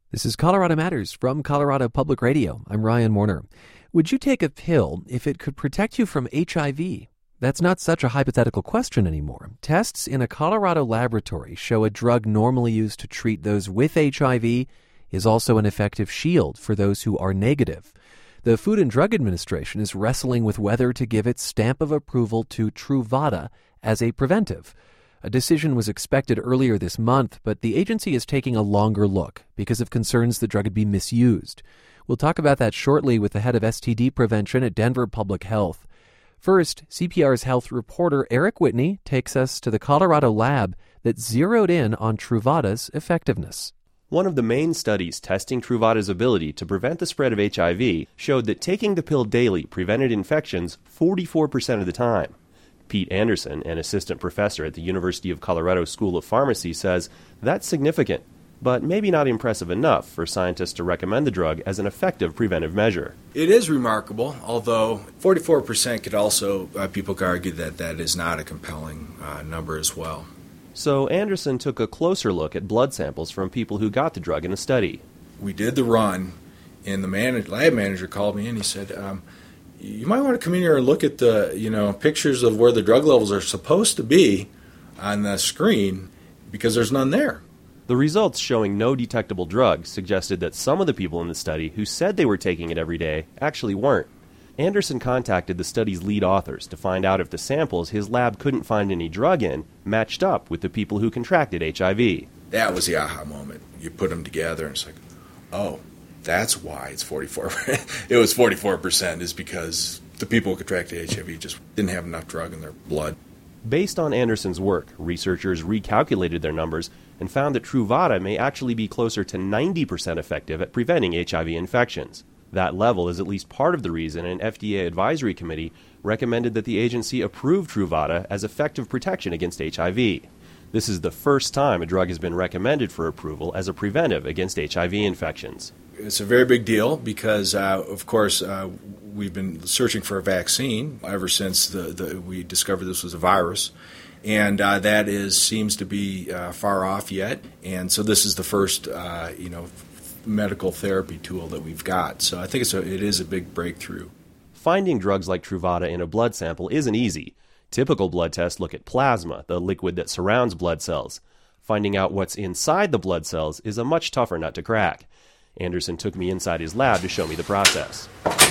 This is Colorado Matters from Colorado Public Radio. I'm Ryan Warner. Would you take a pill if it could protect you from HIV? That's not such a hypothetical question anymore. Tests in a Colorado laboratory show a drug normally used to treat those with HIV is also an effective shield for those who are negative. The Food and Drug Administration is wrestling with whether to give its stamp of approval to Truvada as a preventive. A decision was expected earlier this month, but the agency is taking a longer look because of concerns the drug could be misused. We'll talk about that shortly with the head of STD prevention at Denver Public Health. First, CPR's health reporter Eric Whitney takes us to the Colorado lab that zeroed in on Truvada's effectiveness. One of the main studies testing Truvada's ability to prevent the spread of HIV showed that taking the pill daily prevented infections 44% of the time. Pete Anderson, an assistant professor at the University of Colorado School of Pharmacy, says that's significant, but maybe not impressive enough for scientists to recommend the drug as an effective preventive measure. It is remarkable, although 44% could also, people could argue that that is not a compelling number as well. So Anderson took a closer look at blood samples from people who got the drug in a study. We did the run, and the lab manager called me and he said, you might want to come in here and look at the, pictures of where the drug levels are supposed to be on the screen because there's none there. The results showing no detectable drug suggested that some of the people in the study who said they were taking it every day actually weren't. Anderson contacted the study's lead authors to find out if the samples his lab couldn't find any drug in matched up with the people who contracted HIV. That was the aha moment. You put them together and it's like, oh, that's why it's 44. It was 44% is because the people who contracted HIV just didn't have enough drug in their blood. Based on Anderson's work, researchers recalculated their numbers and found that Truvada may actually be closer to 90% effective at preventing HIV infections. That level is at least part of the reason an FDA advisory committee recommended that the agency approve Truvada as effective protection against HIV. This is the first time a drug has been recommended for approval as a preventive against HIV infections. It's a very big deal because, of course, we've been searching for a vaccine ever since we discovered this was a virus, and that seems to be far off yet. And so this is the first, medical therapy tool that we've got. So I think it is a big breakthrough. Finding drugs like Truvada in a blood sample isn't easy. Typical blood tests look at plasma, the liquid that surrounds blood cells. Finding out what's inside the blood cells is a much tougher nut to crack. Anderson took me inside his lab to show me the process.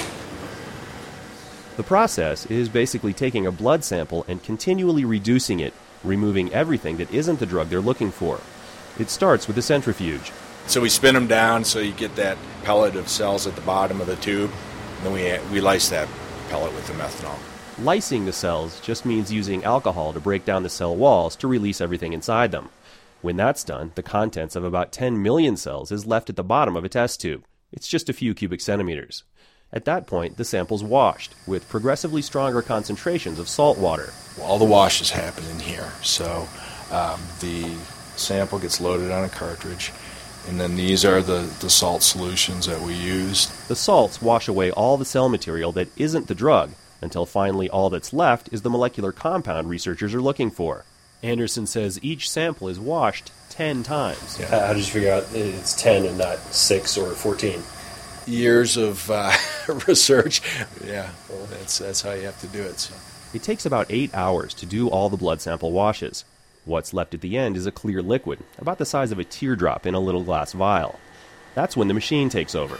The process is basically taking a blood sample and continually reducing it, removing everything that isn't the drug they're looking for. It starts with a centrifuge. So we spin them down so you get that pellet of cells at the bottom of the tube, and then we lyse that pellet with the methanol. Lysing the cells just means using alcohol to break down the cell walls to release everything inside them. When that's done, the contents of about 10 million cells is left at the bottom of a test tube. It's just a few cubic centimeters. At that point, the sample's washed with progressively stronger concentrations of salt water. All the washes happen in here. So the sample gets loaded on a cartridge, and then these are the salt solutions that we used. The salts wash away all the cell material that isn't the drug, until finally all that's left is the molecular compound researchers are looking for. Anderson says each sample is washed 10 times. Yeah. How did you figure out it's 10 and not 6 or 14? Years of research. Yeah, that's how you have to do it. So. It takes about 8 hours to do all the blood sample washes. What's left at the end is a clear liquid, about the size of a teardrop in a little glass vial. That's when the machine takes over.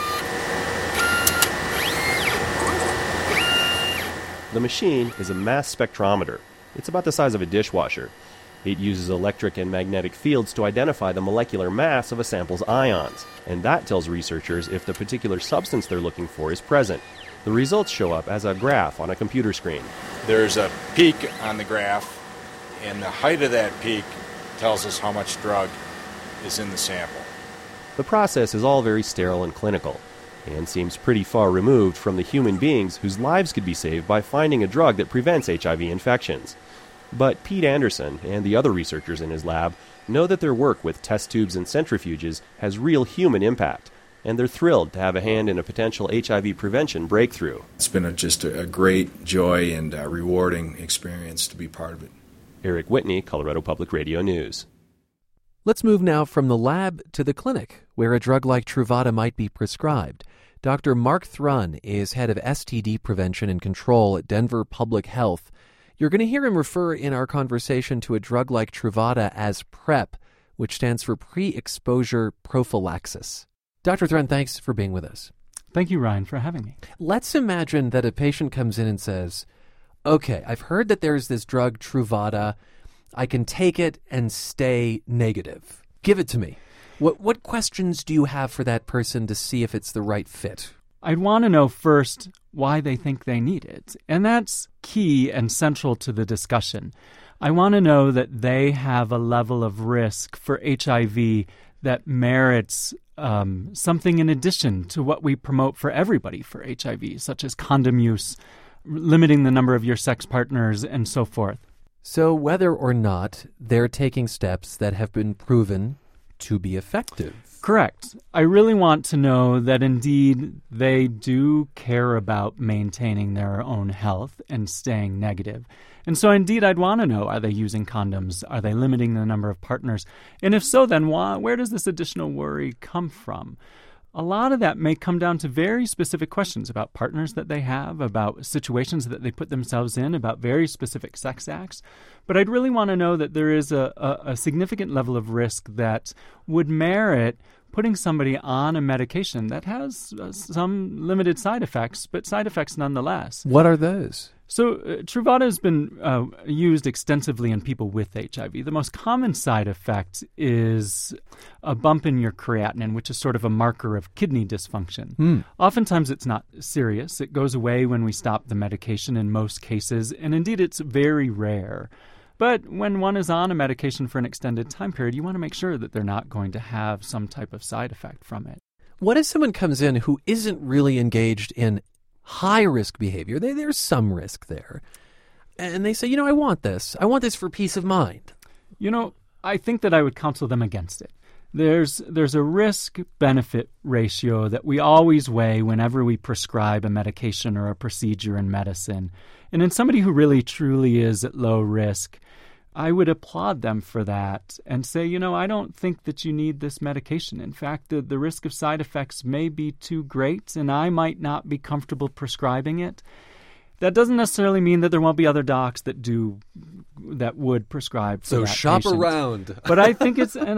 The machine is a mass spectrometer. It's about the size of a dishwasher. It uses electric and magnetic fields to identify the molecular mass of a sample's ions, and that tells researchers if the particular substance they're looking for is present. The results show up as a graph on a computer screen. There's a peak on the graph, and the height of that peak tells us how much drug is in the sample. The process is all very sterile and clinical, and seems pretty far removed from the human beings whose lives could be saved by finding a drug that prevents HIV infections. But Pete Anderson and the other researchers in his lab know that their work with test tubes and centrifuges has real human impact, and they're thrilled to have a hand in a potential HIV prevention breakthrough. It's been just a great joy and rewarding experience to be part of it. Eric Whitney, Colorado Public Radio News. Let's move now from the lab to the clinic, where a drug like Truvada might be prescribed. Dr. Mark Thrun is head of STD prevention and control at Denver Public Health. You're going to hear him refer in our conversation to a drug like Truvada as PrEP, which stands for pre-exposure prophylaxis. Dr. Thrun, thanks for being with us. Thank you, Ryan, for having me. Let's imagine that a patient comes in and says, okay, I've heard that there's this drug Truvada. I can take it and stay negative. Give it to me. What questions do you have for that person to see if it's the right fit? I'd want to know first why they think they need it. And that's key and central to the discussion. I want to know that they have a level of risk for HIV that merits something in addition to what we promote for everybody for HIV, such as condom use, limiting the number of your sex partners, and so forth. So whether or not they're taking steps that have been proven to be effective. Correct. I really want to know that indeed they do care about maintaining their own health and staying negative. And so indeed I'd want to know, are they using condoms? Are they limiting the number of partners? And if so, then where does this additional worry come from? A lot of that may come down to very specific questions about partners that they have, about situations that they put themselves in, about very specific sex acts. But I'd really want to know that there is a significant level of risk that would merit putting somebody on a medication that has some limited side effects, but side effects nonetheless. What are those? So Truvada has been used extensively in people with HIV. The most common side effect is a bump in your creatinine, which is sort of a marker of kidney dysfunction. Oftentimes it's not serious. It goes away when we stop the medication in most cases, and indeed it's very rare. But when one is on a medication for an extended time period, you want to make sure that they're not going to have some type of side effect from it. What if someone comes in who isn't really engaged in high-risk behavior? There's some risk there. And they say, I want this. I want this for peace of mind. I think that I would counsel them against it. There's a risk-benefit ratio that we always weigh whenever we prescribe a medication or a procedure in medicine. And in somebody who really truly is at low risk, I would applaud them for that and say, I don't think that you need this medication. In fact, the risk of side effects may be too great, and I might not be comfortable prescribing it. That doesn't necessarily mean that there won't be other docs that would prescribe for that shop patient. around. But I think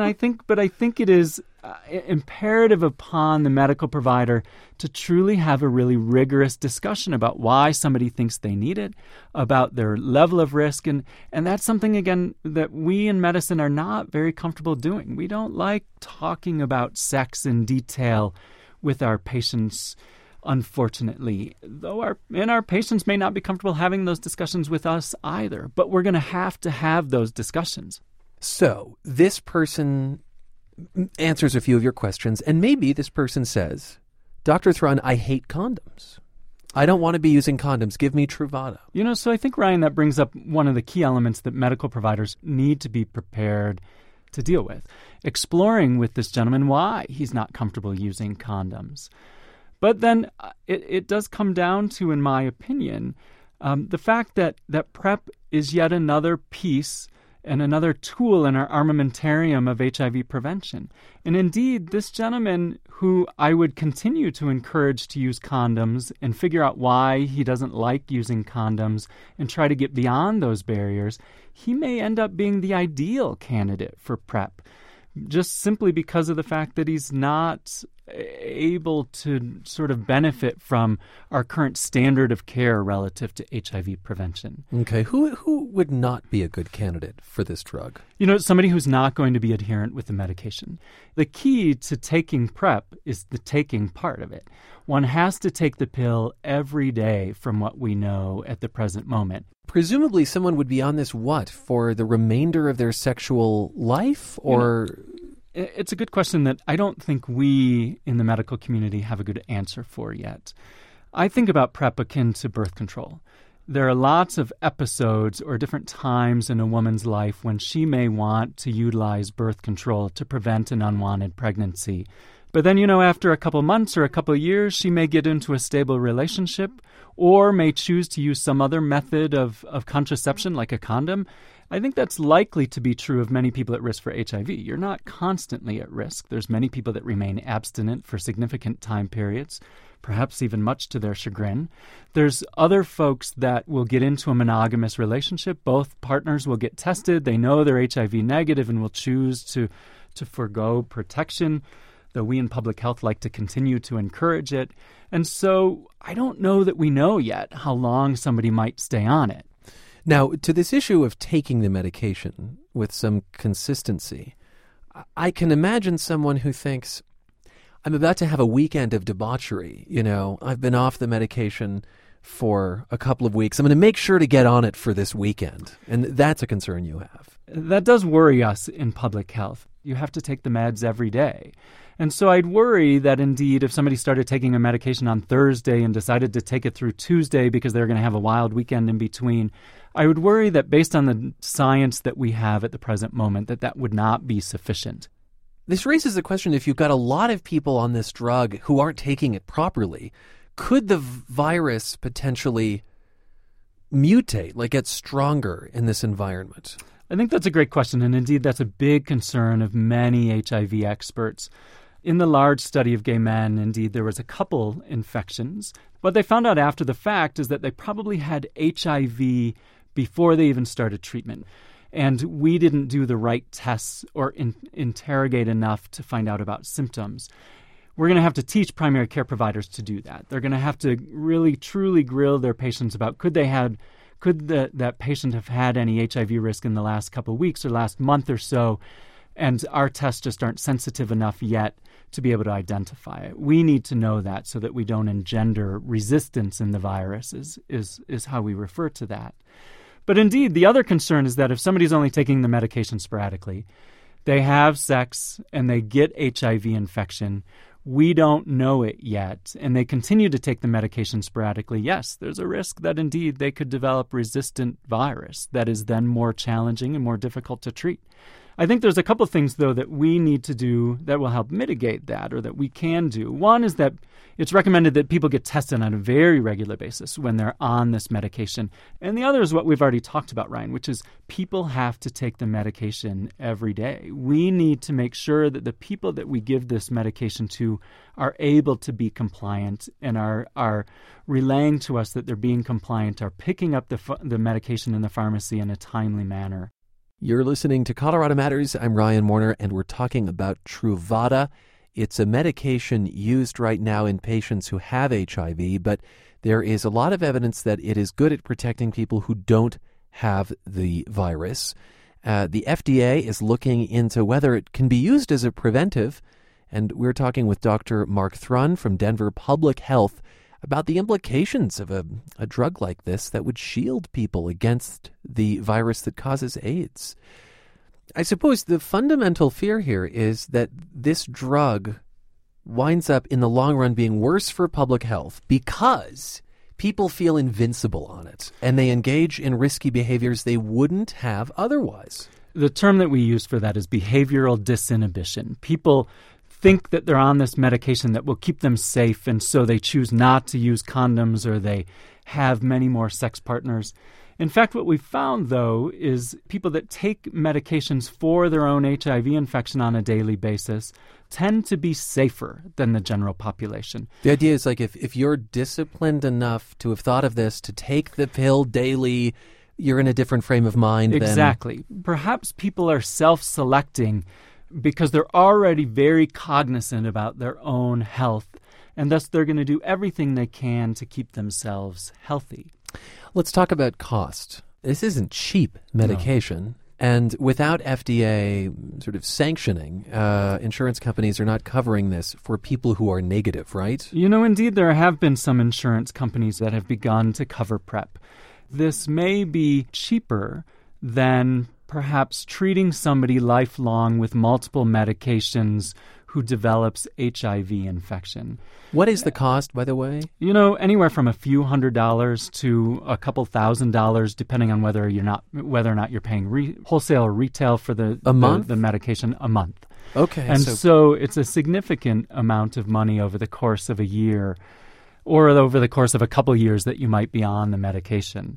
it is imperative upon the medical provider to truly have a really rigorous discussion about why somebody thinks they need it, about their level of risk, and that's something, again, that we in medicine are not very comfortable doing. We don't like talking about sex in detail with our patients, unfortunately, though our patients may not be comfortable having those discussions with us either, but we're going to have those discussions. So this person answers a few of your questions, and maybe this person says, Dr. Thrun, I hate condoms. I don't want to be using condoms. Give me Truvada. So I think, Ryan, that brings up one of the key elements that medical providers need to be prepared to deal with. Exploring with this gentleman why he's not comfortable using condoms. But then it does come down to, in my opinion, the fact that PrEP is yet another piece and another tool in our armamentarium of HIV prevention. And indeed, this gentleman, who I would continue to encourage to use condoms and figure out why he doesn't like using condoms and try to get beyond those barriers, he may end up being the ideal candidate for PrEP, just simply because of the fact that he's not able to sort of benefit from our current standard of care relative to HIV prevention. Okay, who would not be a good candidate for this drug? Somebody who's not going to be adherent with the medication. The key to taking PrEP is the taking part of it. One has to take the pill every day from what we know at the present moment. Presumably someone would be on this, for the remainder of their sexual life, or... It's a good question that I don't think we in the medical community have a good answer for yet. I think about PrEP akin to birth control. There are lots of episodes or different times in a woman's life when she may want to utilize birth control to prevent an unwanted pregnancy. But then, after a couple months or a couple years, she may get into a stable relationship or may choose to use some other method of contraception like a condom. I think that's likely to be true of many people at risk for HIV. You're not constantly at risk. There's many people that remain abstinent for significant time periods, perhaps even much to their chagrin. There's other folks that will get into a monogamous relationship. Both partners will get tested. They know they're HIV negative and will choose to forgo protection, though we in public health like to continue to encourage it. And so I don't know that we know yet how long somebody might stay on it. Now, to this issue of taking the medication with some consistency, I can imagine someone who thinks, I'm about to have a weekend of debauchery. I've been off the medication for a couple of weeks. I'm going to make sure to get on it for this weekend. And that's a concern you have. That does worry us in public health. You have to take the meds every day. And so I'd worry that indeed if somebody started taking a medication on Thursday and decided to take it through Tuesday because they're going to have a wild weekend in between, I would worry that based on the science that we have at the present moment, that would not be sufficient. This raises the question, if you've got a lot of people on this drug who aren't taking it properly, could the virus potentially mutate, like get stronger in this environment? I think that's a great question, and indeed that's a big concern of many HIV experts. In the large study of gay men, indeed, there was a couple infections. What they found out after the fact is that they probably had HIV before they even started treatment. And we didn't do the right tests or interrogate enough to find out about symptoms. We're going to have to teach primary care providers to do that. They're going to have to really, truly grill their patients about could that patient have had any HIV risk in the last couple of weeks or last month or so, and our tests just aren't sensitive enough yet to be able to identify it. We need to know that so that we don't engender resistance in the virus is how we refer to that. But indeed, the other concern is that if somebody's only taking the medication sporadically, they have sex and they get HIV infection, we don't know it yet, and they continue to take the medication sporadically, yes, there's a risk that indeed they could develop resistant virus that is then more challenging and more difficult to treat. I think there's a couple of things, though, that we need to do that will help mitigate that, or that we can do. One is that it's recommended that people get tested on a very regular basis when they're on this medication. And the other is what we've already talked about, Ryan, which is people have to take the medication every day. We need to make sure that the people that we give this medication to are able to be compliant and are relaying to us that they're being compliant, are picking up the medication in the pharmacy in a timely manner. You're listening to Colorado Matters. I'm Ryan Warner, and we're talking about Truvada. It's a medication used right now in patients who have HIV, but there is a lot of evidence that it is good at protecting people who don't have the virus. The FDA is looking into whether it can be used as a preventive, and we're talking with Dr. Mark Thrun from Denver Public Health about the implications of a drug like this that would shield people against the virus that causes AIDS. I suppose the fundamental fear here is that this drug winds up in the long run being worse for public health because people feel invincible on it and they engage in risky behaviors they wouldn't have otherwise. The term that we use for that is behavioral disinhibition. People think that they're on this medication that will keep them safe, and so they choose not to use condoms or they have many more sex partners. In fact, what we found, though, is people that take medications for their own HIV infection on a daily basis tend to be safer than the general population. The idea is like if you're disciplined enough to have thought of this, to take the pill daily, you're in a different frame of mind. Exactly. Perhaps people are self-selecting because they're already very cognizant about their own health, and thus they're going to do everything they can to keep themselves healthy. Let's talk about cost. This isn't cheap medication. No. And without FDA sort of sanctioning, insurance companies are not covering this for people who are negative, right? Indeed, there have been some insurance companies that have begun to cover PrEP. This may be cheaper than perhaps treating somebody lifelong with multiple medications who develops HIV infection. What is the cost, by the way? Anywhere from a few $100s to a couple $1,000s, depending on whether or not you're paying wholesale or retail for the medication a month. Okay. And so it's a significant amount of money over the course of a year or over the course of a couple years that you might be on the medication.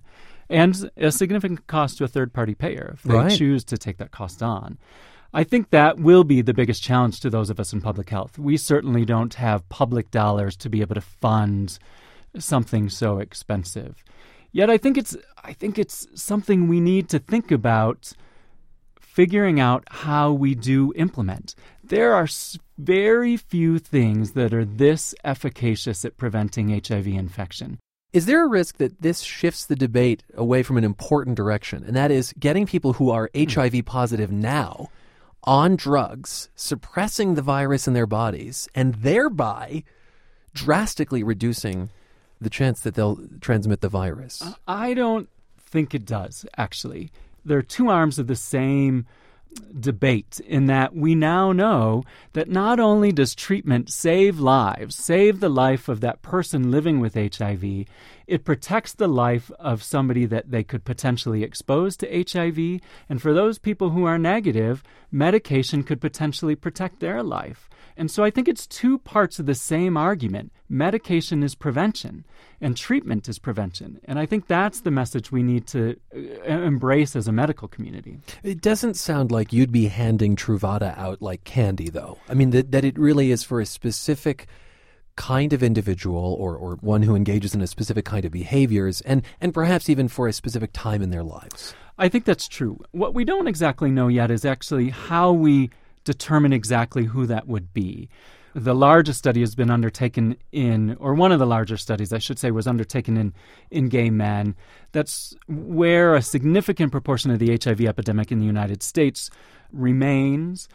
and a significant cost to a third-party payer if they Right. choose to take that cost on. I think that will be the biggest challenge to those of us in public health. We certainly don't have public dollars to be able to fund something so expensive. Yet I think it's something we need to think about figuring out how we do implement. There are very few things that are this efficacious at preventing HIV infection. Is there a risk that this shifts the debate away from an important direction, and that is getting people who are HIV positive now on drugs, suppressing the virus in their bodies, and thereby drastically reducing the chance that they'll transmit the virus? I don't think it does, actually. There are two arms of the same debate in that we now know that not only does treatment save lives, save the life of that person living with HIV, it protects the life of somebody that they could potentially expose to HIV. And for those people who are negative, medication could potentially protect their life. And so I think it's two parts of the same argument. Medication is prevention, and treatment is prevention. And I think that's the message we need to embrace as a medical community. It doesn't sound like you'd be handing Truvada out like candy, though. I mean, that it really is for a specific kind of individual or one who engages in a specific kind of behaviors and perhaps even for a specific time in their lives. I think that's true. What we don't exactly know yet is actually how we determine exactly who that would be. The largest study has been undertaken one of the larger studies, I should say, was undertaken in gay men. That's where a significant proportion of the HIV epidemic in the United States remains.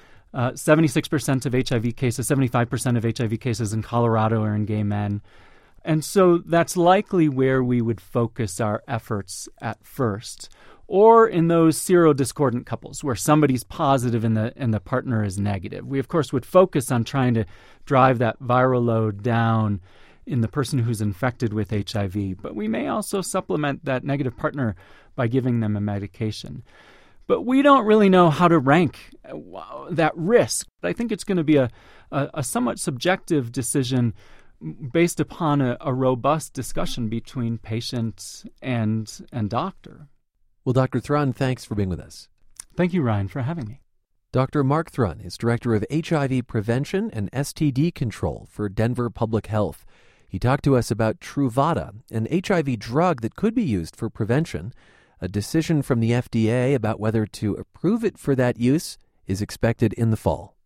76% of HIV cases, 75% of HIV cases in Colorado are in gay men. And so that's likely where we would focus our efforts at first. Or in those serodiscordant couples where somebody's positive and the partner is negative. We, of course, would focus on trying to drive that viral load down in the person who's infected with HIV. But we may also supplement that negative partner by giving them a medication. But we don't really know how to rank that risk. I think it's going to be a somewhat subjective decision based upon a robust discussion between patient and doctor. Well, Dr. Thrun, thanks for being with us. Thank you, Ryan, for having me. Dr. Mark Thrun is Director of HIV Prevention and STD Control for Denver Public Health. He talked to us about Truvada, an HIV drug that could be used for prevention. A decision from the FDA about whether to approve it for that use is expected in the fall.